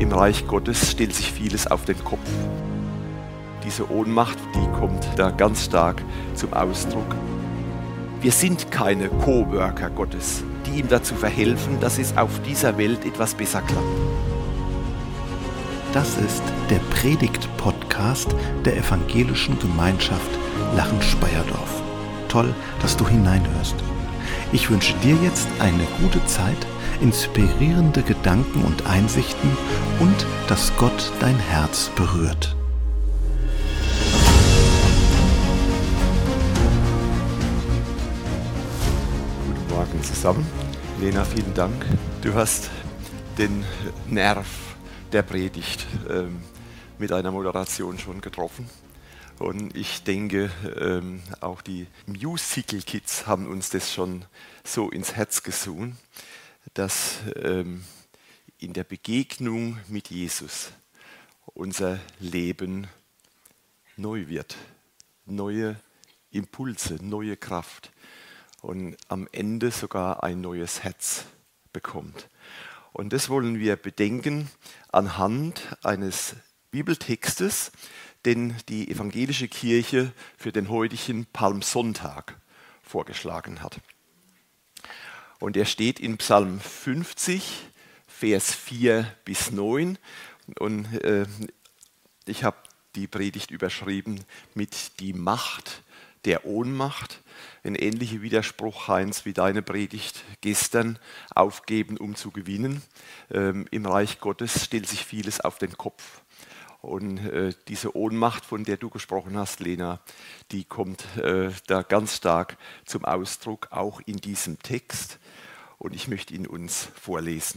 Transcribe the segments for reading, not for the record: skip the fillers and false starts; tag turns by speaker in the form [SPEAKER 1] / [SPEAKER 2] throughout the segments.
[SPEAKER 1] Im Reich Gottes stellt sich vieles auf den Kopf. Diese Ohnmacht, die kommt da ganz stark zum Ausdruck. Wir sind keine Coworker Gottes, die ihm dazu verhelfen, dass es auf dieser Welt etwas besser klappt.
[SPEAKER 2] Das ist der Predigt-Podcast der Evangelischen Gemeinschaft Lachen-Speyerdorf. Toll, dass du hineinhörst. Ich wünsche dir jetzt eine gute Zeit, inspirierende Gedanken und Einsichten und dass Gott dein Herz berührt.
[SPEAKER 1] Guten Morgen zusammen. Lena, vielen Dank. Du hast den Nerv der Predigt mit einer Moderation schon getroffen. Und ich denke, auch die Musical Kids haben uns das schon so ins Herz gesogen, dass in der Begegnung mit Jesus unser Leben neu wird. Neue Impulse, neue Kraft und am Ende sogar ein neues Herz bekommt. Und das wollen wir bedenken anhand eines Bibeltextes, den die evangelische Kirche für den heutigen Palmsonntag vorgeschlagen hat. Und er steht in Psalm 50, Vers 4 bis 9. Und ich habe die Predigt überschrieben mit die Macht der Ohnmacht. Ein ähnlicher Widerspruch, Heinz, wie deine Predigt gestern, aufgeben, um zu gewinnen. Im Reich Gottes stellt sich vieles auf den Kopf. Und diese Ohnmacht, von der du gesprochen hast, Lena, die kommt da ganz stark zum Ausdruck, auch in diesem Text. Und ich möchte ihn uns vorlesen.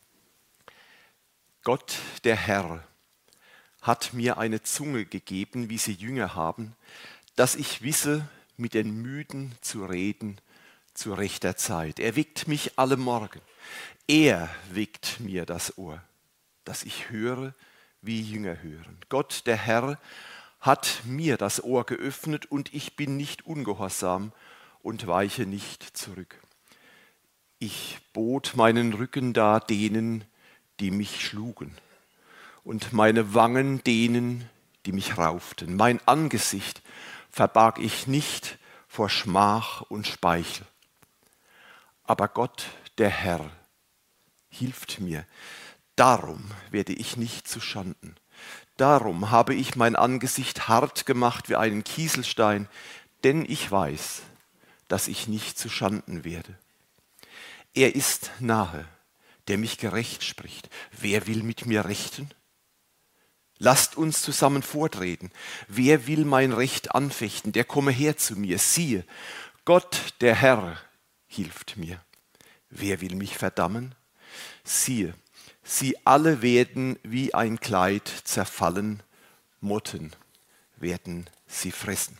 [SPEAKER 1] Gott, der Herr, hat mir eine Zunge gegeben, wie sie Jünger haben, dass ich wisse, mit den Müden zu reden zu rechter Zeit. Er weckt mich alle Morgen. Er weckt mir das Ohr, dass ich höre, wie Jünger hören. Gott, der Herr, hat mir das Ohr geöffnet und ich bin nicht ungehorsam und weiche nicht zurück. Ich bot meinen Rücken dar denen, die mich schlugen, und meine Wangen denen, die mich rauften. Mein Angesicht verbarg ich nicht vor Schmach und Speichel. Aber Gott, der Herr, hilft mir. Darum werde ich nicht zu Schanden. Darum habe ich mein Angesicht hart gemacht wie einen Kieselstein, denn ich weiß, dass ich nicht zu Schanden werde. Er ist nahe, der mich gerecht spricht. Wer will mit mir rechten? Lasst uns zusammen vortreten. Wer will mein Recht anfechten? Der komme her zu mir. Siehe, Gott, der Herr, hilft mir. Wer will mich verdammen? Siehe, sie alle werden wie ein Kleid zerfallen, Motten werden sie fressen.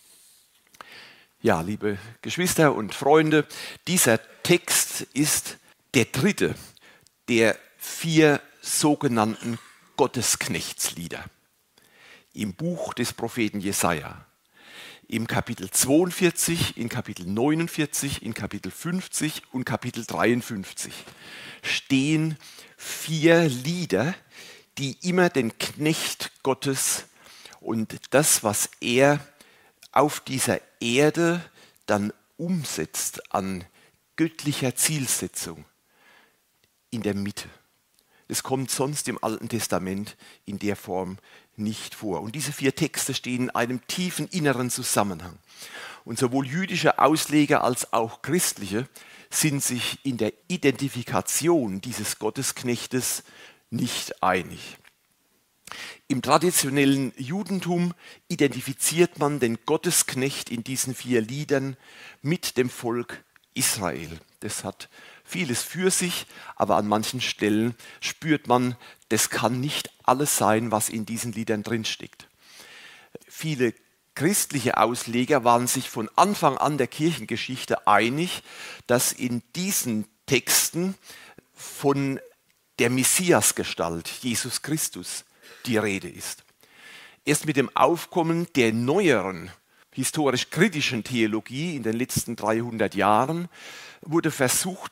[SPEAKER 1] Ja, liebe Geschwister und Freunde, dieser Text ist der dritte der 4 sogenannten Gottesknechtslieder im Buch des Propheten Jesaja. Im Kapitel 42, in Kapitel 49, in Kapitel 50 und Kapitel 53 stehen 4 Lieder, die immer den Knecht Gottes und das, was er auf dieser Erde dann umsetzt an göttlicher Zielsetzung, in der Mitte. Es kommt sonst im Alten Testament in der Form nicht vor. Und diese 4 Texte stehen in einem tiefen inneren Zusammenhang. Und sowohl jüdische Ausleger als auch christliche sind sich in der Identifikation dieses Gottesknechtes nicht einig. Im traditionellen Judentum identifiziert man den Gottesknecht in diesen 4 Liedern mit dem Volk Israel. Das hat vieles für sich, aber an manchen Stellen spürt man, das kann nicht alles sein, was in diesen Liedern drinsteckt. Viele christliche Ausleger waren sich von Anfang an der Kirchengeschichte einig, dass in diesen Texten von der Messiasgestalt, Jesus Christus, die Rede ist. Erst mit dem Aufkommen der neueren, historisch-kritischen Theologie in den letzten 300 Jahren wurde versucht,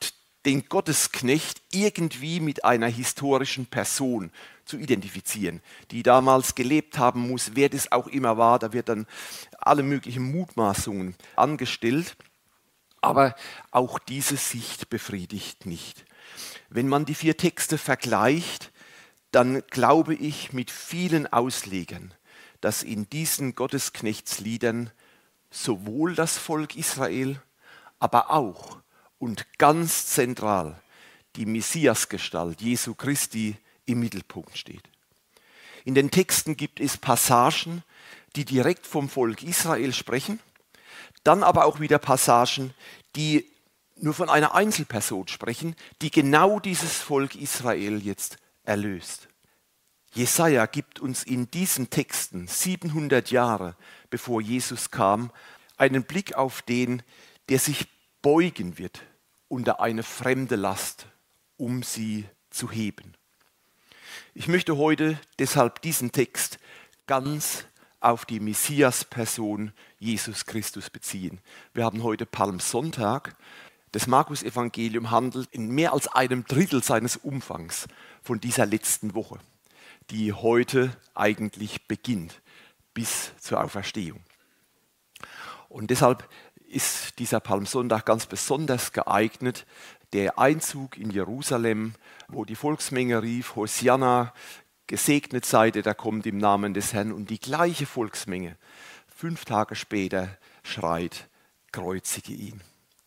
[SPEAKER 1] den Gottesknecht irgendwie mit einer historischen Person zu identifizieren, die damals gelebt haben muss, wer das auch immer war. Da wird dann alle möglichen Mutmaßungen angestellt. Aber auch diese Sicht befriedigt nicht. Wenn man die 4 Texte vergleicht, dann glaube ich mit vielen Auslegern, dass in diesen Gottesknechtsliedern sowohl das Volk Israel, aber auch und ganz zentral die Messiasgestalt Jesu Christi im Mittelpunkt steht. In den Texten gibt es Passagen, die direkt vom Volk Israel sprechen, dann aber auch wieder Passagen, die nur von einer Einzelperson sprechen, die genau dieses Volk Israel jetzt erlöst. Jesaja gibt uns in diesen Texten 700 Jahre bevor Jesus kam, einen Blick auf den, der sich beugen wird unter eine fremde Last, um sie zu heben. Ich möchte heute deshalb diesen Text ganz auf die Messias-Person Jesus Christus beziehen. Wir haben heute Palmsonntag. Das Markus-Evangelium handelt in mehr als einem Drittel seines Umfangs von dieser letzten Woche, die heute eigentlich beginnt, bis zur Auferstehung. Und deshalb ist dieser Palmsonntag ganz besonders geeignet, der Einzug in Jerusalem, wo die Volksmenge rief, Hosianna, gesegnet seid ihr, der kommt im Namen des Herrn. Und die gleiche Volksmenge 5 Tage später schreit, kreuzige ihn.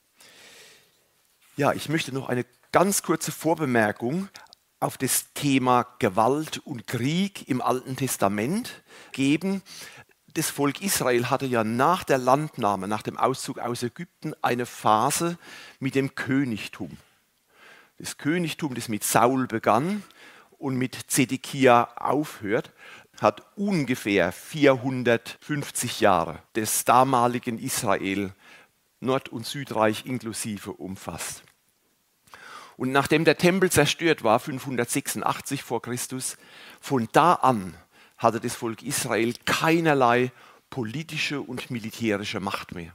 [SPEAKER 1] Ja, ich möchte noch eine ganz kurze Vorbemerkung auf das Thema Gewalt und Krieg im Alten Testament geben. Das Volk Israel hatte ja nach der Landnahme, nach dem Auszug aus Ägypten, eine Phase mit dem Königtum. Das Königtum, das mit Saul begann und mit Zedekia aufhört, hat ungefähr 450 Jahre des damaligen Israel, Nord- und Südreich inklusive, umfasst. Und nachdem der Tempel zerstört war, 586 vor Christus, von da an hatte das Volk Israel keinerlei politische und militärische Macht mehr.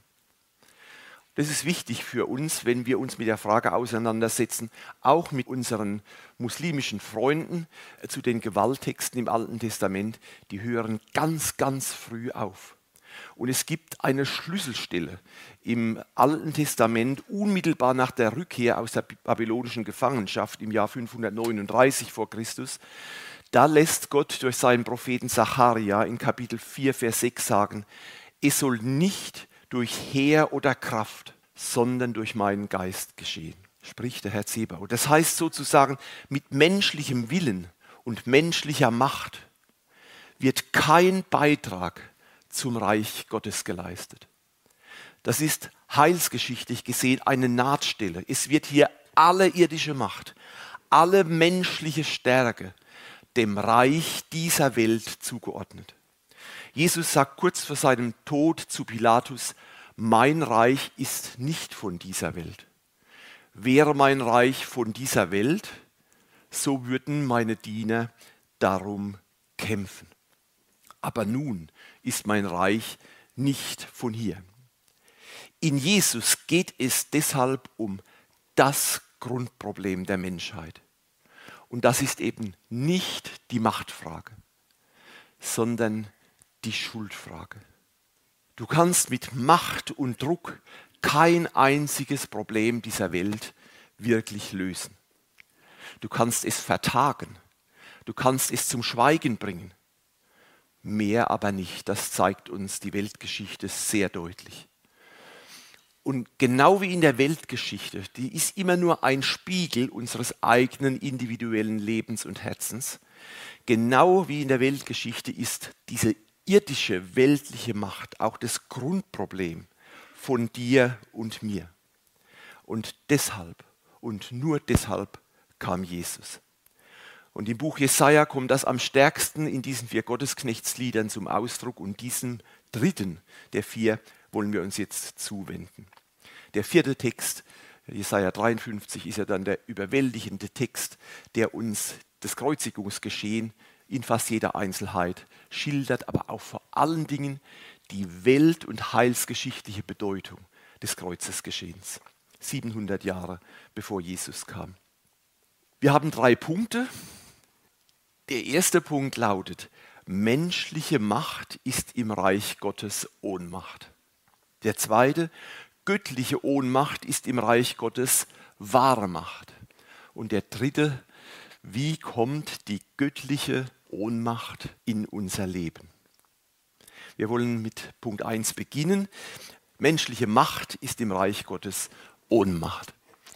[SPEAKER 1] Das ist wichtig für uns, wenn wir uns mit der Frage auseinandersetzen, auch mit unseren muslimischen Freunden zu den Gewalttexten im Alten Testament, die hören ganz, ganz früh auf. Und es gibt eine Schlüsselstelle im Alten Testament, unmittelbar nach der Rückkehr aus der babylonischen Gefangenschaft im Jahr 539 vor Christus. Da lässt Gott durch seinen Propheten Sacharja in Kapitel 4, Vers 6 sagen, es soll nicht durch Heer oder Kraft, sondern durch meinen Geist geschehen, spricht der Herr Zebaoth. Das heißt sozusagen, mit menschlichem Willen und menschlicher Macht wird kein Beitrag zum Reich Gottes geleistet. Das ist heilsgeschichtlich gesehen eine Nahtstelle. Es wird hier alle irdische Macht, alle menschliche Stärke dem Reich dieser Welt zugeordnet. Jesus sagt kurz vor seinem Tod zu Pilatus, mein Reich ist nicht von dieser Welt. Wäre mein Reich von dieser Welt, so würden meine Diener darum kämpfen. Aber nun ist mein Reich nicht von hier. In Jesus geht es deshalb um das Grundproblem der Menschheit. Und das ist eben nicht die Machtfrage, sondern die Schuldfrage. Du kannst mit Macht und Druck kein einziges Problem dieser Welt wirklich lösen. Du kannst es vertagen, du kannst es zum Schweigen bringen, mehr aber nicht. Das zeigt uns die Weltgeschichte sehr deutlich. Und genau wie in der Weltgeschichte, die ist immer nur ein Spiegel unseres eigenen individuellen Lebens und Herzens, genau wie in der Weltgeschichte ist diese irdische, weltliche Macht auch das Grundproblem von dir und mir. Und deshalb und nur deshalb kam Jesus. Und im Buch Jesaja kommt das am stärksten in diesen 4 Gottesknechtsliedern zum Ausdruck. Und diesem dritten der 4 wollen wir uns jetzt zuwenden. Der 4. Text, Jesaja 53, ist ja dann der überwältigende Text, der uns das Kreuzigungsgeschehen in fast jeder Einzelheit schildert, aber auch vor allen Dingen die welt- und heilsgeschichtliche Bedeutung des Kreuzesgeschehens. 700 Jahre bevor Jesus kam. Wir haben 3 Punkte. Der erste Punkt lautet, menschliche Macht ist im Reich Gottes Ohnmacht. Der zweite, göttliche Ohnmacht ist im Reich Gottes wahre Macht. Und der dritte, wie kommt die göttliche Ohnmacht in unser Leben? Wir wollen mit Punkt 1 beginnen. Menschliche Macht ist im Reich Gottes Ohnmacht.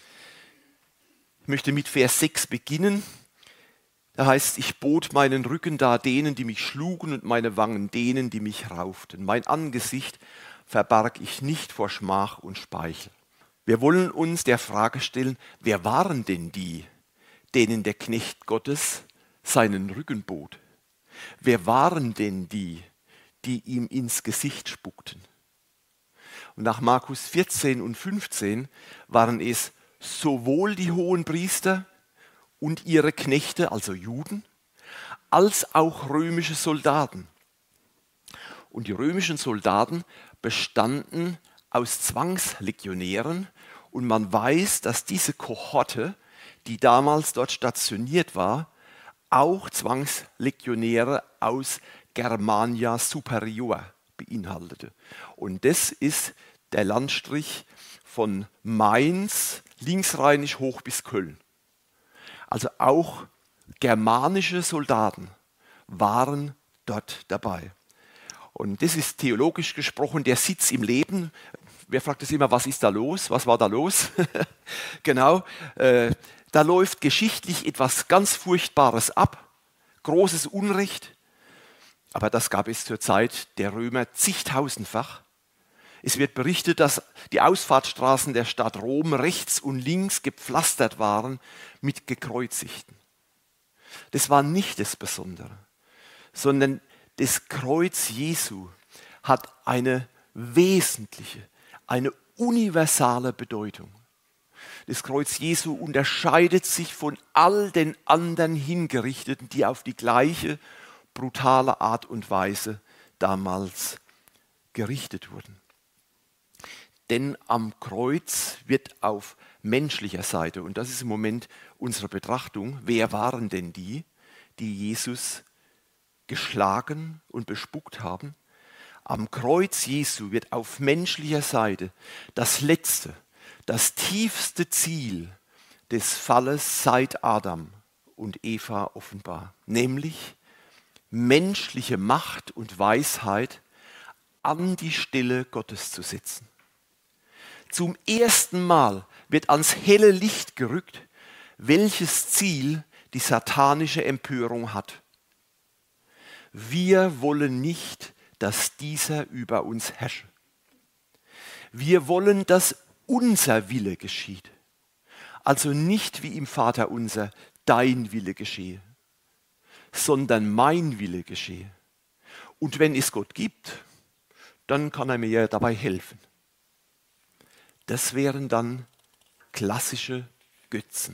[SPEAKER 1] Ich möchte mit Vers 6 beginnen. Da heißt, ich bot meinen Rücken dar denen, die mich schlugen, und meine Wangen denen, die mich rauften. Mein Angesicht verbarg ich nicht vor Schmach und Speichel. Wir wollen uns der Frage stellen, wer waren denn die, denen der Knecht Gottes seinen Rücken bot? Wer waren denn die, die ihm ins Gesicht spuckten? Und nach Markus 14 und 15 waren es sowohl die Hohenpriester und ihre Knechte, also Juden, als auch römische Soldaten. Und die römischen Soldaten bestanden aus Zwangslegionären und man weiß, dass diese Kohorte, die damals dort stationiert war, auch Zwangslegionäre aus Germania Superior beinhaltete. Und das ist der Landstrich von Mainz, linksrheinisch hoch bis Köln. Also auch germanische Soldaten waren dort dabei. Und das ist theologisch gesprochen der Sitz im Leben. Wer fragt es immer, was ist da los? Was war da los? Genau, da läuft geschichtlich etwas ganz Furchtbares ab, großes Unrecht. Aber das gab es zur Zeit der Römer zigtausendfach. Es wird berichtet, dass die Ausfahrtsstraßen der Stadt Rom rechts und links gepflastert waren mit Gekreuzigten. Das war nicht das Besondere, sondern das Kreuz Jesu hat eine wesentliche, eine universale Bedeutung. Das Kreuz Jesu unterscheidet sich von all den anderen Hingerichteten, die auf die gleiche brutale Art und Weise damals gerichtet wurden. Denn am Kreuz wird auf menschlicher Seite, und das ist im Moment unsere Betrachtung, wer waren denn die, die Jesus geschlagen und bespuckt haben? Am Kreuz Jesu wird auf menschlicher Seite das letzte, das tiefste Ziel des Falles seit Adam und Eva offenbar, nämlich menschliche Macht und Weisheit an die Stelle Gottes zu setzen. Zum ersten Mal wird ans helle Licht gerückt, welches Ziel die satanische Empörung hat. Wir wollen nicht, dass dieser über uns herrsche. Wir wollen, dass unser Wille geschieht. Also nicht wie im Vaterunser, dein Wille geschehe, sondern mein Wille geschehe. Und wenn es Gott gibt, dann kann er mir ja dabei helfen. Das wären dann klassische Götzen.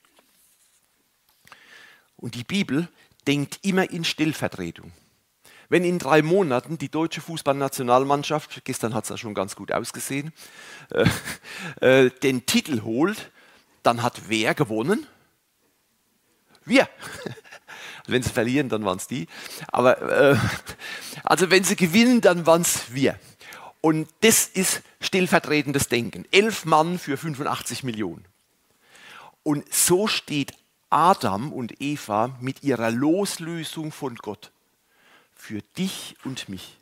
[SPEAKER 1] Und die Bibel denkt immer in Stellvertretung. Wenn in 3 Monaten die deutsche Fußballnationalmannschaft, gestern hat es ja schon ganz gut ausgesehen, den Titel holt, dann hat wer gewonnen? Wir. Wenn sie verlieren, dann waren es die. Aber also wenn sie gewinnen, dann waren es wir. Und das ist stellvertretendes Denken. 11 Mann für 85 Millionen. Und so steht Adam und Eva mit ihrer Loslösung von Gott für dich und mich.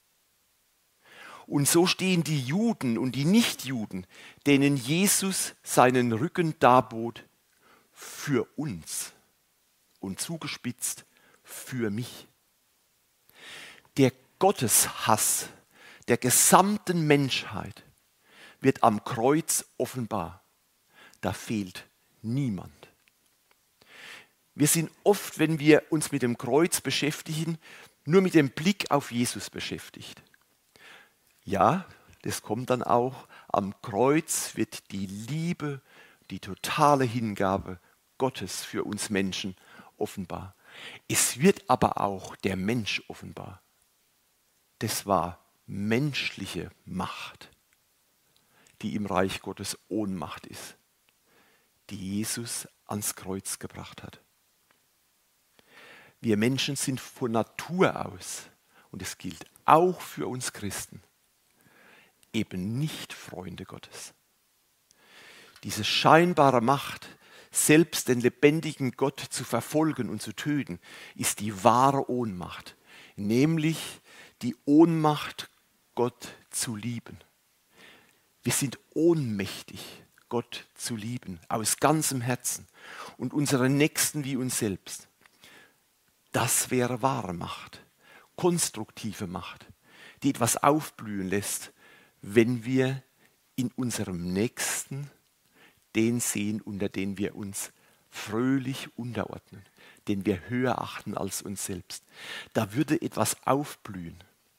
[SPEAKER 1] Und so stehen die Juden und die Nichtjuden, denen Jesus seinen Rücken darbot, für uns und zugespitzt für mich. Der Gotteshass der gesamten Menschheit wird am Kreuz offenbar. Da fehlt niemand. Wir sind oft, wenn wir uns mit dem Kreuz beschäftigen, nur mit dem Blick auf Jesus beschäftigt. Ja, das kommt dann auch. Am Kreuz wird die Liebe, die totale Hingabe Gottes für uns Menschen offenbar. Es wird aber auch der Mensch offenbar. Das war menschliche Macht. die im Reich Gottes Ohnmacht ist, die Jesus ans Kreuz gebracht hat. Wir Menschen sind von Natur aus, und es gilt auch für uns Christen, eben nicht Freunde Gottes. Diese scheinbare Macht, selbst den lebendigen Gott zu verfolgen und zu töten, ist die wahre Ohnmacht, nämlich die Ohnmacht, Gott zu lieben. Wir sind ohnmächtig, Gott zu lieben, aus ganzem Herzen und unseren Nächsten wie uns selbst. Das wäre wahre Macht, konstruktive Macht, die etwas aufblühen lässt, wenn wir in unserem Nächsten den sehen, unter den wir uns fröhlich unterordnen, den wir höher achten als uns selbst. Da würde etwas aufblühen.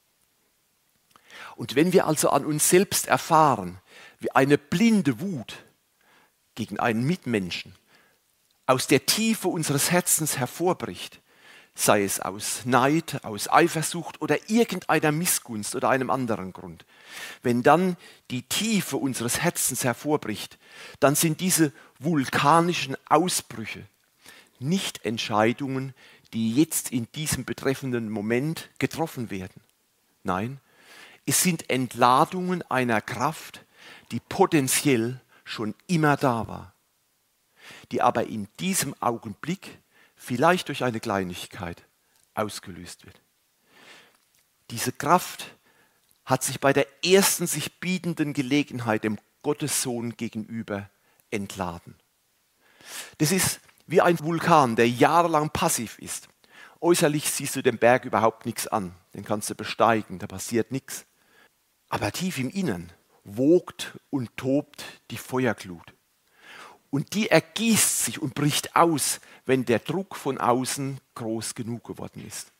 [SPEAKER 1] Und wenn wir also an uns selbst erfahren, wie eine blinde Wut gegen einen Mitmenschen aus der Tiefe unseres Herzens hervorbricht, sei es aus Neid, aus Eifersucht oder irgendeiner Missgunst oder einem anderen Grund. Wenn dann die Tiefe unseres Herzens hervorbricht, dann sind diese vulkanischen Ausbrüche nicht Entscheidungen, die jetzt in diesem betreffenden Moment getroffen werden. Nein, es sind Entladungen einer Kraft, die potenziell schon immer da war, die aber in diesem Augenblick vielleicht durch eine Kleinigkeit ausgelöst wird. Diese Kraft hat sich bei der ersten sich bietenden Gelegenheit dem Gottessohn gegenüber entladen. Das ist wie ein Vulkan, der jahrelang passiv ist. Äußerlich siehst du dem Berg überhaupt nichts an, den kannst du besteigen, da passiert nichts. Aber tief im Innern wogt und tobt die Feuerglut. Und die ergießt sich und bricht aus, wenn der Druck von außen groß genug geworden ist.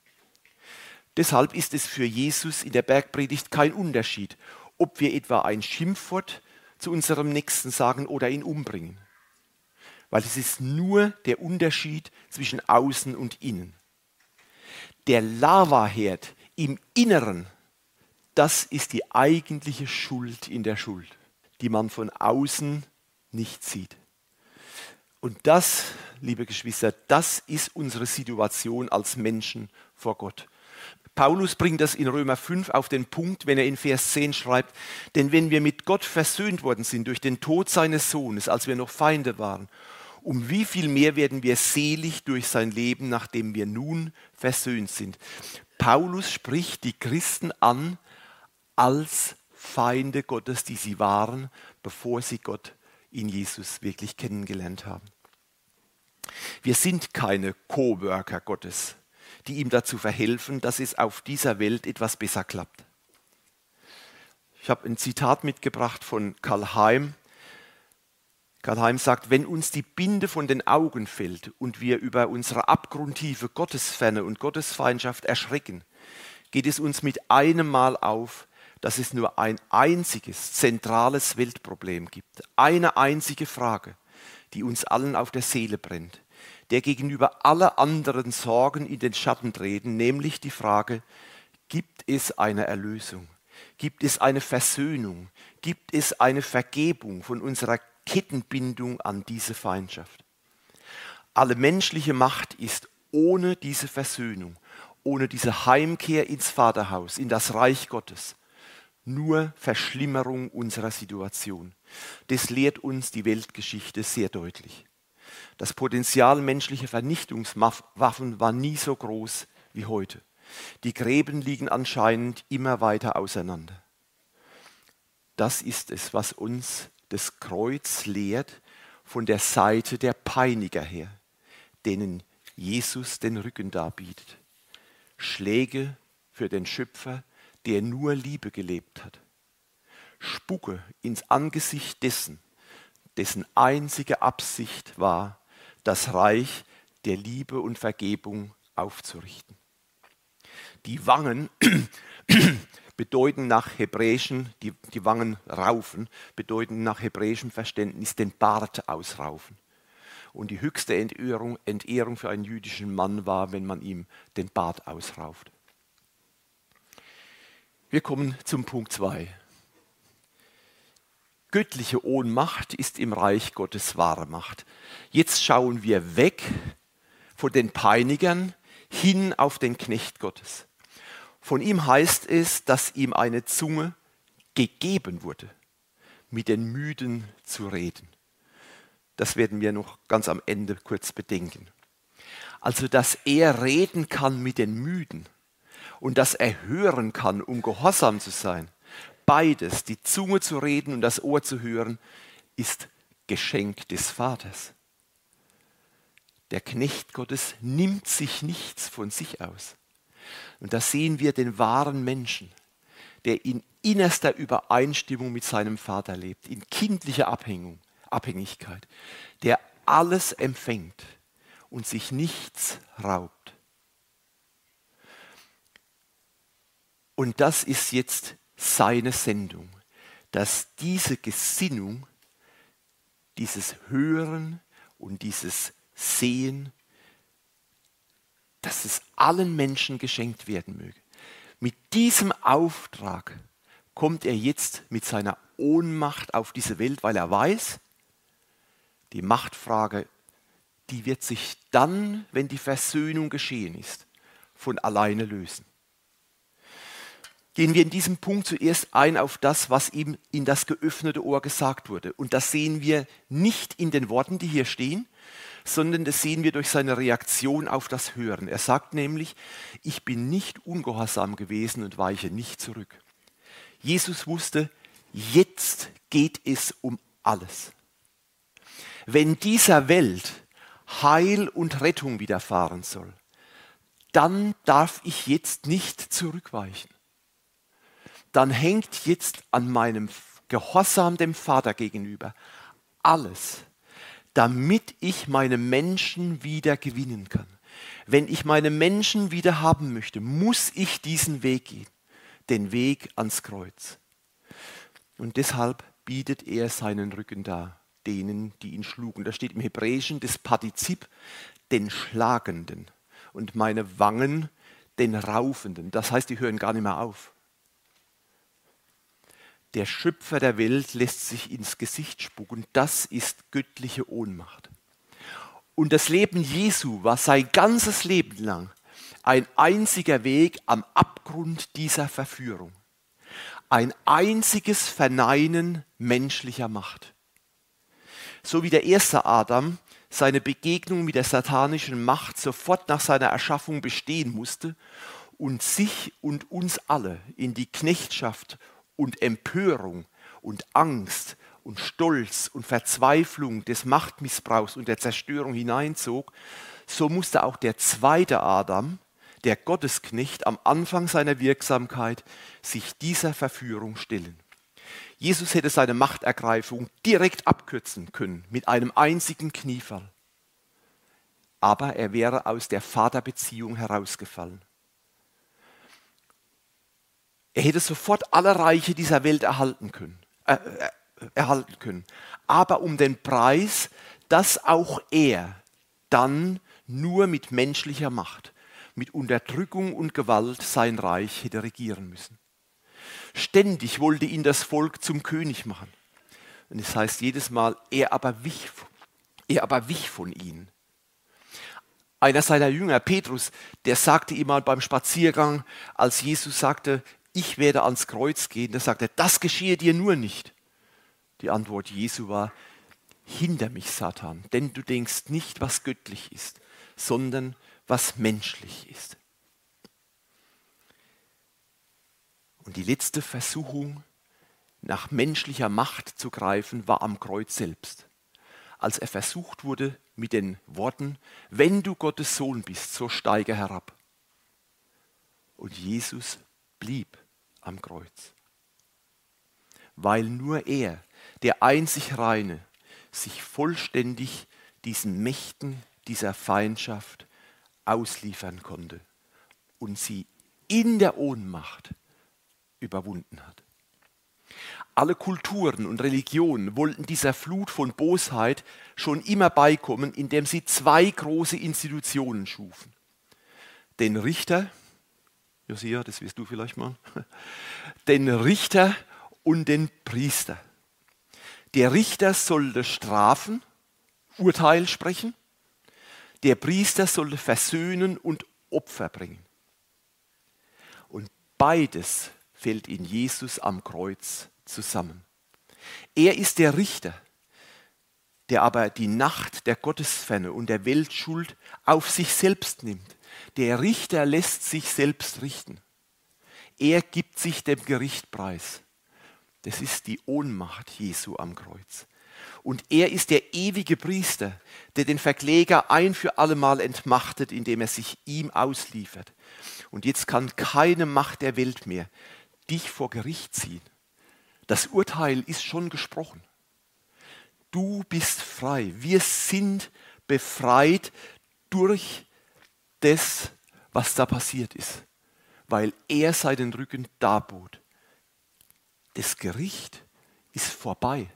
[SPEAKER 1] Deshalb ist es für Jesus in der Bergpredigt kein Unterschied, ob wir etwa ein Schimpfwort zu unserem Nächsten sagen oder ihn umbringen. Weil es ist nur der Unterschied zwischen außen und innen. Der Lavaherd im Inneren, das ist die eigentliche Schuld in der Schuld, die man von außen nicht sieht. Und das, liebe Geschwister, das ist unsere Situation als Menschen vor Gott. Paulus bringt das in Römer 5 auf den Punkt, wenn er in Vers 10 schreibt, denn wenn wir mit Gott versöhnt worden sind durch den Tod seines Sohnes, als wir noch Feinde waren, um wie viel mehr werden wir selig durch sein Leben, nachdem wir nun versöhnt sind. Paulus spricht die Christen an als Feinde Gottes, die sie waren, bevor sie Gott in Jesus wirklich kennengelernt haben. Wir sind keine Coworker Gottes, die ihm dazu verhelfen, dass es auf dieser Welt etwas besser klappt. Ich habe ein Zitat mitgebracht von Karl Heim. Karl Heim sagt, wenn uns die Binde von den Augen fällt und wir über unsere abgrundtiefe Gottesferne und Gottesfeindschaft erschrecken, geht es uns mit einem Mal auf, dass es nur ein einziges zentrales Weltproblem gibt. Eine einzige Frage, die uns allen auf der Seele brennt, der gegenüber aller anderen Sorgen in den Schatten treten, nämlich die Frage, gibt es eine Erlösung? Gibt es eine Versöhnung? Gibt es eine Vergebung von unserer Kettenbindung an diese Feindschaft? Alle menschliche Macht ist ohne diese Versöhnung, ohne diese Heimkehr ins Vaterhaus, in das Reich Gottes, nur Verschlimmerung unserer Situation. Das lehrt uns die Weltgeschichte sehr deutlich. Das Potenzial menschlicher Vernichtungswaffen war nie so groß wie heute. Die Gräben liegen anscheinend immer weiter auseinander. Das ist es, was uns das Kreuz lehrt von der Seite der Peiniger her, denen Jesus den Rücken darbietet. Schläge für den Schöpfer, der nur Liebe gelebt hat. Spucke ins Angesicht dessen, dessen einzige Absicht war, das Reich der Liebe und Vergebung aufzurichten. Die Wangen bedeuten nach hebräischen, die Wangen raufen, bedeuten nach hebräischem Verständnis den Bart ausraufen. Und die höchste Entehrung für einen jüdischen Mann war, wenn man ihm den Bart ausrauft. Wir kommen zum Punkt 2. göttliche Ohnmacht ist im Reich Gottes wahre Macht. Jetzt schauen wir weg von den Peinigern hin auf den Knecht Gottes. Von ihm heißt es, dass ihm eine Zunge gegeben wurde, mit den Müden zu reden. Das werden wir noch ganz am Ende kurz bedenken. Also, dass er reden kann mit den Müden und dass er hören kann, um gehorsam zu sein. Beides, die Zunge zu reden und das Ohr zu hören, ist Geschenk des Vaters. Der Knecht Gottes nimmt sich nichts von sich aus. Und da sehen wir den wahren Menschen, der in innerster Übereinstimmung mit seinem Vater lebt, in kindlicher Abhängigkeit, der alles empfängt und sich nichts raubt. Und das ist jetzt seine Sendung, dass diese Gesinnung, dieses Hören und dieses Sehen, dass es allen Menschen geschenkt werden möge. Mit diesem Auftrag kommt er jetzt mit seiner Ohnmacht auf diese Welt, weil er weiß, die Machtfrage, die wird sich dann, wenn die Versöhnung geschehen ist, von alleine lösen. Gehen wir in diesem Punkt zuerst ein auf das, was ihm in das geöffnete Ohr gesagt wurde. Und das sehen wir nicht in den Worten, die hier stehen, sondern das sehen wir durch seine Reaktion auf das Hören. Er sagt nämlich, ich bin nicht ungehorsam gewesen und weiche nicht zurück. Jesus wusste, jetzt geht es um alles. Wenn dieser Welt Heil und Rettung widerfahren soll, dann darf ich jetzt nicht zurückweichen. Dann hängt jetzt an meinem Gehorsam dem Vater gegenüber alles, damit ich meine Menschen wieder gewinnen kann. Wenn ich meine Menschen wieder haben möchte, muss ich diesen Weg gehen, den Weg ans Kreuz. Und deshalb bietet er seinen Rücken dar, denen, die ihn schlugen. Da steht im Hebräischen das Partizip, den Schlagenden, und meine Wangen, den Raufenden. Das heißt, die hören gar nicht mehr auf. Der Schöpfer der Welt lässt sich ins Gesicht spucken. Das ist göttliche Ohnmacht. Und das Leben Jesu war sein ganzes Leben lang ein einziger Weg am Abgrund dieser Verführung. Ein einziges Verneinen menschlicher Macht. So wie der erste Adam seine Begegnung mit der satanischen Macht sofort nach seiner Erschaffung bestehen musste und sich und uns alle in die Knechtschaft und Empörung und Angst und Stolz und Verzweiflung des Machtmissbrauchs und der Zerstörung hineinzog, so musste auch der zweite Adam, der Gottesknecht, am Anfang seiner Wirksamkeit sich dieser Verführung stellen. Jesus hätte seine Machtergreifung direkt abkürzen können mit einem einzigen Kniefall. Aber er wäre aus der Vaterbeziehung herausgefallen. Er hätte sofort alle Reiche dieser Welt erhalten können. Aber um den Preis, dass auch er dann nur mit menschlicher Macht, mit Unterdrückung und Gewalt sein Reich hätte regieren müssen. Ständig wollte ihn das Volk zum König machen. Und es heißt jedes Mal, er aber wich von ihnen. Einer seiner Jünger, Petrus, der sagte ihm mal beim Spaziergang, als Jesus sagte, ich werde ans Kreuz gehen, da sagte er, das geschehe dir nur nicht. Die Antwort Jesu war, hinter mich, Satan, denn du denkst nicht, was göttlich ist, sondern was menschlich ist. Und die letzte Versuchung, nach menschlicher Macht zu greifen, war am Kreuz selbst. Als er versucht wurde mit den Worten, wenn du Gottes Sohn bist, so steige herab. Und Jesus blieb am Kreuz. Weil nur er, der einzig Reine, sich vollständig diesen Mächten dieser Feindschaft ausliefern konnte und sie in der Ohnmacht überwunden hat. Alle Kulturen und Religionen wollten dieser Flut von Bosheit schon immer beikommen, indem sie zwei große Institutionen schufen. Den Richter, Josia, das wirst du vielleicht mal, den Richter und den Priester. Der Richter sollte strafen, Urteil sprechen. Der Priester sollte versöhnen und Opfer bringen. Und beides fällt in Jesus am Kreuz zusammen. Er ist der Richter, der aber die Nacht der Gottesferne und der Weltschuld auf sich selbst nimmt. Der Richter lässt sich selbst richten. Er gibt sich dem Gericht preis. Das ist die Ohnmacht Jesu am Kreuz. Und er ist der ewige Priester, der den Verkläger ein für allemal entmachtet, indem er sich ihm ausliefert. Und jetzt kann keine Macht der Welt mehr dich vor Gericht ziehen. Das Urteil ist schon gesprochen. Du bist frei. Wir sind befreit durch das, was da passiert ist, weil er seinen Rücken darbot. Das Gericht ist vorbei.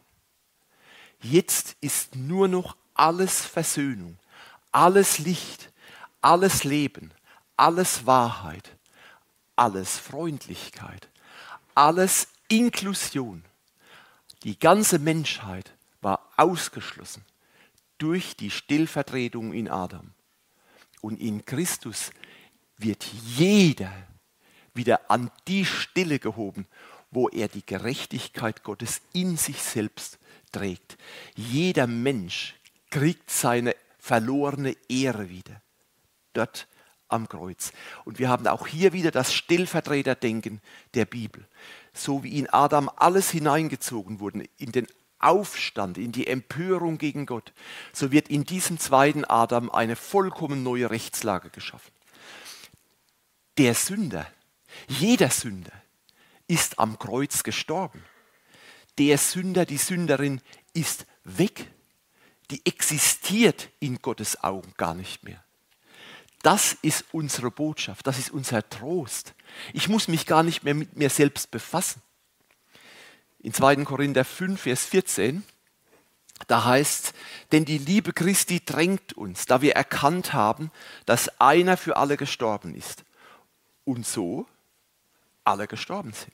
[SPEAKER 1] Jetzt ist nur noch alles Versöhnung, alles Licht, alles Leben, alles Wahrheit, alles Freundlichkeit, alles Inklusion. Die ganze Menschheit war ausgeschlossen durch die Stellvertretung in Adam. Und in Christus wird jeder wieder an die Stelle gehoben, wo er die Gerechtigkeit Gottes in sich selbst trägt. Jeder Mensch kriegt seine verlorene Ehre wieder, dort am Kreuz. Und wir haben auch hier wieder das Stellvertreterdenken der Bibel. So wie in Adam alles hineingezogen wurde, in den Aufstand, in die Empörung gegen Gott, so wird in diesem zweiten Adam eine vollkommen neue Rechtslage geschaffen. Der Sünder, jeder Sünder, ist am Kreuz gestorben. Der Sünder, die Sünderin ist weg. Die existiert in Gottes Augen gar nicht mehr. Das ist unsere Botschaft, das ist unser Trost. Ich muss mich gar nicht mehr mit mir selbst befassen. In 2. Korinther 5, Vers 14, da heißt, denn die Liebe Christi drängt uns, da wir erkannt haben, dass einer für alle gestorben ist und so alle gestorben sind.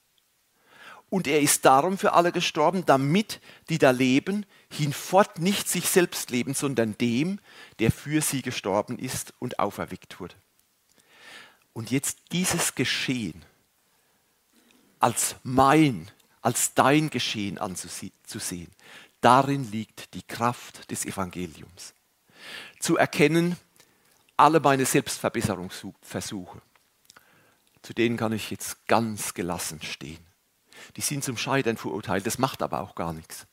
[SPEAKER 1] Und er ist darum für alle gestorben, damit die da leben, hinfort nicht sich selbst leben, sondern dem, der für sie gestorben ist und auferweckt wurde. Und jetzt dieses Geschehen als dein Geschehen anzusehen, darin liegt die Kraft des Evangeliums. Zu erkennen, alle meine Selbstverbesserungsversuche, zu denen kann ich jetzt ganz gelassen stehen. Die sind zum Scheitern verurteilt, das macht aber auch gar nichts.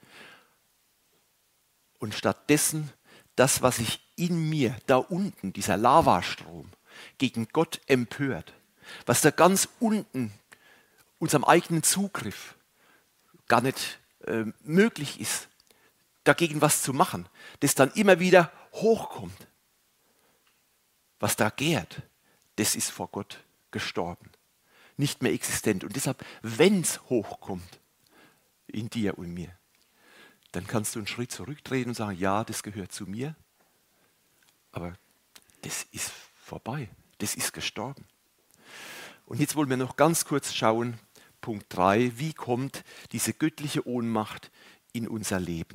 [SPEAKER 1] Und stattdessen das, was sich in mir, da unten, dieser Lavastrom, gegen Gott empört, was da ganz unten, unserem eigenen Zugriff, gar nicht möglich ist, dagegen was zu machen, das dann immer wieder hochkommt. Was da gärt, das ist vor Gott gestorben. Nicht mehr existent. Und deshalb, wenn es hochkommt in dir und mir, dann kannst du einen Schritt zurücktreten und sagen, ja, das gehört zu mir, aber das ist vorbei, das ist gestorben. Und jetzt wollen wir noch ganz kurz schauen, Punkt 3, wie kommt diese göttliche Ohnmacht in unser Leben?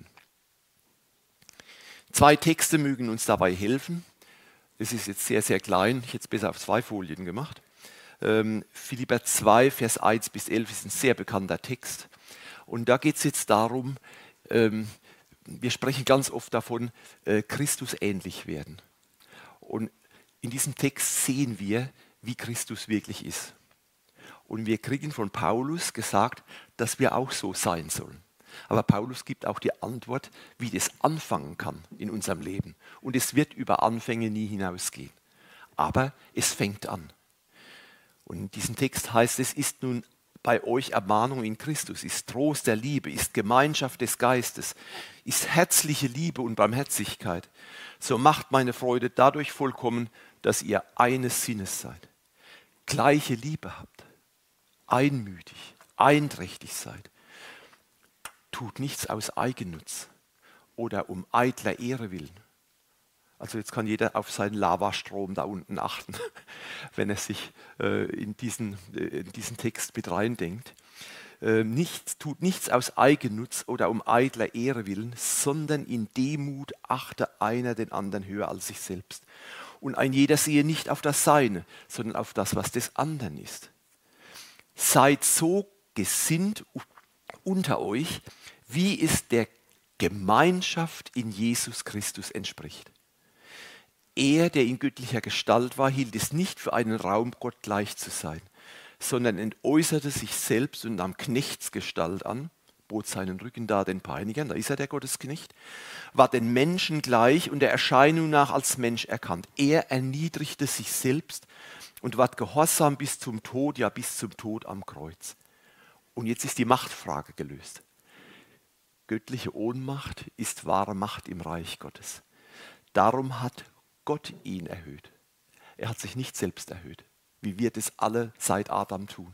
[SPEAKER 1] 2 Texte mögen uns dabei helfen. Das ist jetzt sehr, sehr klein, ich hätte es besser auf 2 Folien gemacht. Philipper 2, Vers 1 bis 11 ist ein sehr bekannter Text. Und da geht es jetzt darum, wir sprechen ganz oft davon, Christus ähnlich werden. Und in diesem Text sehen wir, wie Christus wirklich ist. Und wir kriegen von Paulus gesagt, dass wir auch so sein sollen. Aber Paulus gibt auch die Antwort, wie das anfangen kann in unserem Leben. Und es wird über Anfänge nie hinausgehen. Aber es fängt an. Und in diesem Text heißt es, ist nun bei euch Ermahnung in Christus, ist Trost der Liebe, ist Gemeinschaft des Geistes, ist herzliche Liebe und Barmherzigkeit. So macht meine Freude dadurch vollkommen, dass ihr eines Sinnes seid, gleiche Liebe habt, einmütig, einträchtig seid. Tut nichts aus Eigennutz oder um eitler Ehre willen. Also jetzt kann jeder auf seinen Lavastrom da unten achten, wenn er sich in diesen Text mit reindenkt. tut nichts aus Eigennutz oder um eitler Ehre willen, sondern in Demut achte einer den anderen höher als sich selbst. Und ein jeder sehe nicht auf das Seine, sondern auf das, was des anderen ist. Seid so gesinnt unter euch, wie es der Gemeinschaft in Jesus Christus entspricht. Er, der in göttlicher Gestalt war, hielt es nicht für einen Raum, Gott gleich zu sein, sondern entäußerte sich selbst und nahm Knechtsgestalt an, bot seinen Rücken dar den Peinigern, da ist er der Gottesknecht, war den Menschen gleich und der Erscheinung nach als Mensch erkannt. Er erniedrigte sich selbst und ward gehorsam bis zum Tod, ja bis zum Tod am Kreuz. Und jetzt ist die Machtfrage gelöst. Göttliche Ohnmacht ist wahre Macht im Reich Gottes. Darum hat Gott ihn erhöht. Er hat sich nicht selbst erhöht, wie wir das alle seit Adam tun.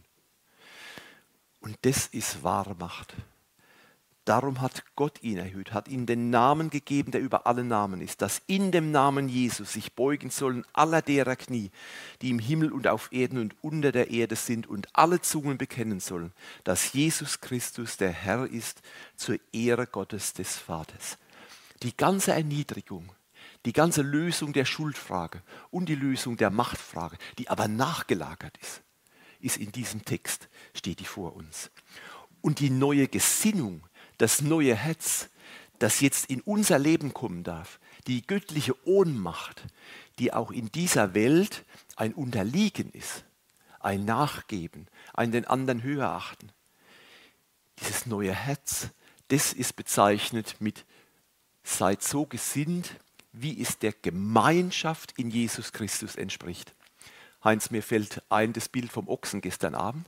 [SPEAKER 1] Und das ist wahre Macht. Darum hat Gott ihn erhöht, hat ihm den Namen gegeben, der über alle Namen ist, dass in dem Namen Jesus sich beugen sollen aller derer Knie, die im Himmel und auf Erden und unter der Erde sind, und alle Zungen bekennen sollen, dass Jesus Christus der Herr ist, zur Ehre Gottes des Vaters. Die ganze Erniedrigung, die ganze Lösung der Schuldfrage und die Lösung der Machtfrage, die aber nachgelagert ist in diesem Text, steht die vor uns. Und die neue Gesinnung, das neue Herz, das jetzt in unser Leben kommen darf, die göttliche Ohnmacht, die auch in dieser Welt ein Unterliegen ist, ein Nachgeben, ein den anderen höher achten. Dieses neue Herz, das ist bezeichnet mit seid so gesinnt, wie es der Gemeinschaft in Jesus Christus entspricht. Heinz, mir fällt ein das Bild vom Ochsen gestern Abend.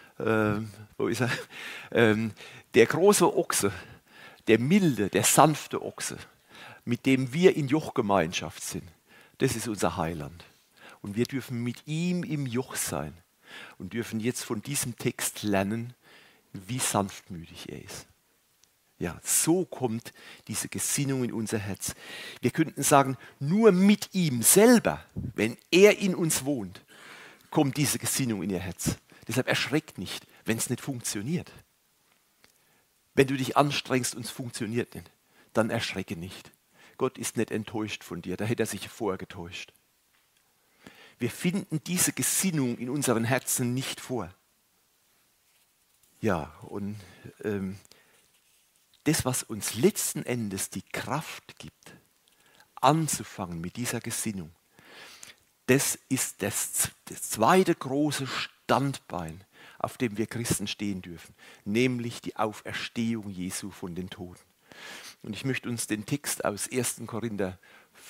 [SPEAKER 1] Wo ist er? Der große Ochse, der milde, der sanfte Ochse, mit dem wir in Jochgemeinschaft sind, das ist unser Heiland. Und wir dürfen mit ihm im Joch sein und dürfen jetzt von diesem Text lernen, wie sanftmütig er ist. Ja, so kommt diese Gesinnung in unser Herz. Wir könnten sagen, nur mit ihm selber, wenn er in uns wohnt, kommt diese Gesinnung in ihr Herz. Deshalb erschreckt nicht, wenn es nicht funktioniert. Wenn du dich anstrengst und es funktioniert nicht, dann erschrecke nicht. Gott ist nicht enttäuscht von dir, da hätte er sich vorher getäuscht. Wir finden diese Gesinnung in unseren Herzen nicht vor. Ja, und das, was uns letzten Endes die Kraft gibt, anzufangen mit dieser Gesinnung, das ist das zweite große Standbein, auf dem wir Christen stehen dürfen, nämlich die Auferstehung Jesu von den Toten. Und ich möchte uns den Text aus 1. Korinther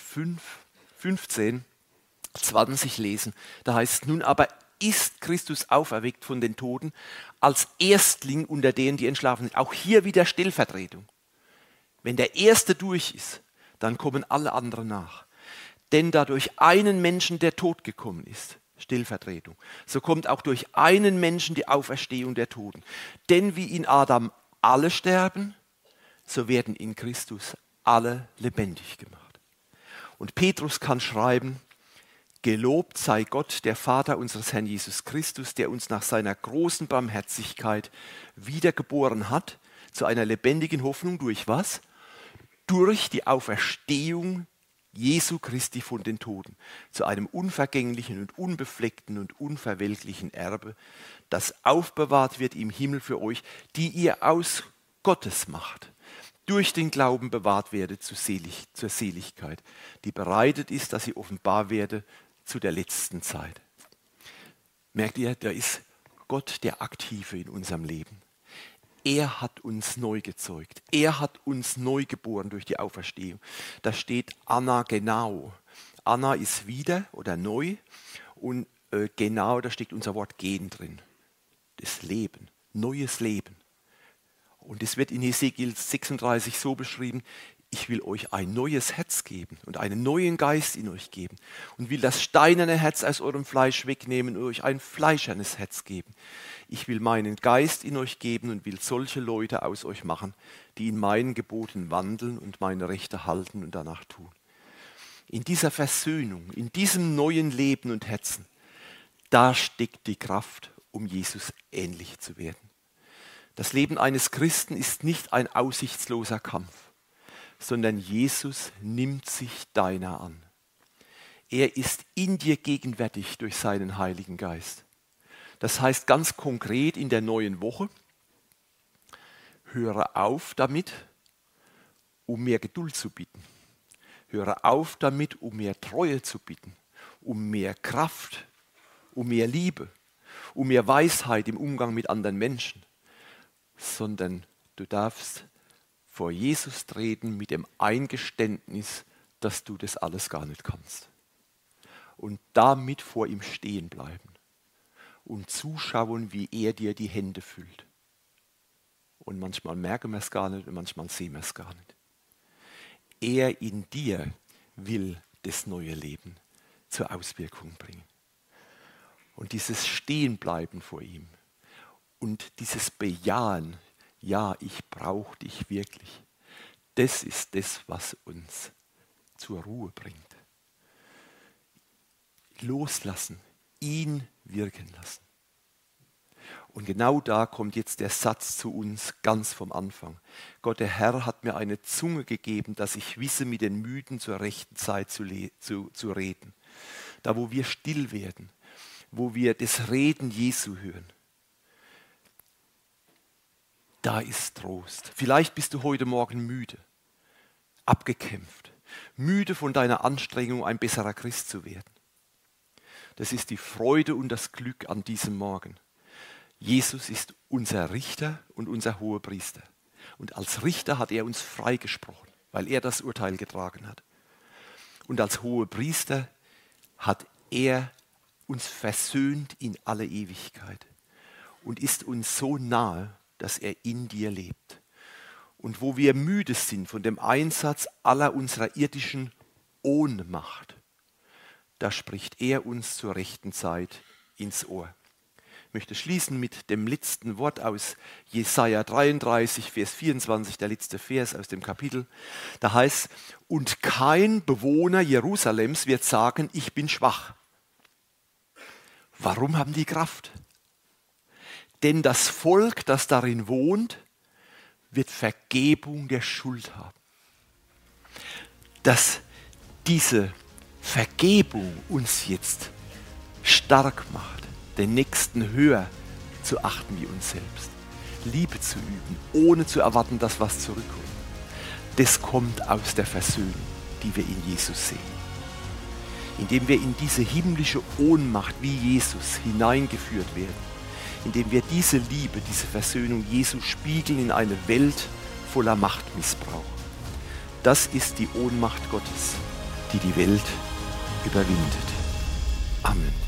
[SPEAKER 1] 15, 20 lesen. Da heißt, nun aber ist Christus auferweckt von den Toten als Erstling unter denen, die entschlafen sind. Auch hier wieder Stellvertretung. Wenn der Erste durch ist, dann kommen alle anderen nach. Denn da durch einen Menschen der Tod gekommen ist, Stellvertretung, so kommt auch durch einen Menschen die Auferstehung der Toten. Denn wie in Adam alle sterben, so werden in Christus alle lebendig gemacht. Und Petrus kann schreiben, gelobt sei Gott, der Vater unseres Herrn Jesus Christus, der uns nach seiner großen Barmherzigkeit wiedergeboren hat, zu einer lebendigen Hoffnung durch was? Durch die Auferstehung Jesu Christi von den Toten, zu einem unvergänglichen und unbefleckten und unverwelklichen Erbe, das aufbewahrt wird im Himmel für euch, die ihr aus Gottes Macht durch den Glauben bewahrt werdet zur Seligkeit, die bereitet ist, dass sie offenbar werde zu der letzten Zeit. Merkt ihr, da ist Gott der Aktive in unserem Leben. Er hat uns neu gezeugt. Er hat uns neu geboren durch die Auferstehung. Da steht Anna genau. Anna ist wieder oder neu und genau, da steckt unser Wort Gen drin. Das Leben, neues Leben. Und es wird in Hesekiel 36 so beschrieben, ich will euch ein neues Herz geben und einen neuen Geist in euch geben und will das steinerne Herz aus eurem Fleisch wegnehmen und euch ein fleischernes Herz geben. Ich will meinen Geist in euch geben und will solche Leute aus euch machen, die in meinen Geboten wandeln und meine Rechte halten und danach tun. In dieser Versöhnung, in diesem neuen Leben und Herzen, da steckt die Kraft, um Jesus ähnlich zu werden. Das Leben eines Christen ist nicht ein aussichtsloser Kampf, sondern Jesus nimmt sich deiner an. Er ist in dir gegenwärtig durch seinen Heiligen Geist. Das heißt ganz konkret in der neuen Woche, höre auf damit, um mehr Geduld zu bitten. Höre auf damit, um mehr Treue zu bitten, um mehr Kraft, um mehr Liebe, um mehr Weisheit im Umgang mit anderen Menschen, sondern du darfst vor Jesus treten mit dem Eingeständnis, dass du das alles gar nicht kannst. Und damit vor ihm stehen bleiben und zuschauen, wie er dir die Hände füllt. Und manchmal merken wir es gar nicht und manchmal sehen wir es gar nicht. Er in dir will das neue Leben zur Auswirkung bringen. Und dieses Stehenbleiben vor ihm und dieses Bejahen, ja, ich brauche dich wirklich, das ist das, was uns zur Ruhe bringt. Loslassen, ihn wirken lassen. Und genau da kommt jetzt der Satz zu uns ganz vom Anfang. Gott, der Herr, hat mir eine Zunge gegeben, dass ich wisse, mit den Müden zur rechten Zeit zu reden. Da, wo wir still werden, wo wir das Reden Jesu hören. Da ist Trost. Vielleicht bist du heute Morgen müde, abgekämpft, müde von deiner Anstrengung, ein besserer Christ zu werden. Das ist die Freude und das Glück an diesem Morgen. Jesus ist unser Richter und unser Hohepriester. Und als Richter hat er uns freigesprochen, weil er das Urteil getragen hat. Und als Hohepriester hat er uns versöhnt in alle Ewigkeit und ist uns so nahe, dass er in dir lebt. Und wo wir müde sind von dem Einsatz aller unserer irdischen Ohnmacht, da spricht er uns zur rechten Zeit ins Ohr. Ich möchte schließen mit dem letzten Wort aus Jesaja 33, Vers 24, der letzte Vers aus dem Kapitel. Da heißt, und kein Bewohner Jerusalems wird sagen, ich bin schwach. Warum haben die Kraft? Denn das Volk, das darin wohnt, wird Vergebung der Schuld haben. Dass diese Vergebung uns jetzt stark macht, den Nächsten höher zu achten wie uns selbst. Liebe zu üben, ohne zu erwarten, dass was zurückkommt. Das kommt aus der Versöhnung, die wir in Jesus sehen. Indem wir in diese himmlische Ohnmacht wie Jesus hineingeführt werden. Indem wir diese Liebe, diese Versöhnung Jesu spiegeln in eine Welt voller Machtmissbrauch. Das ist die Ohnmacht Gottes, die die Welt überwindet. Amen.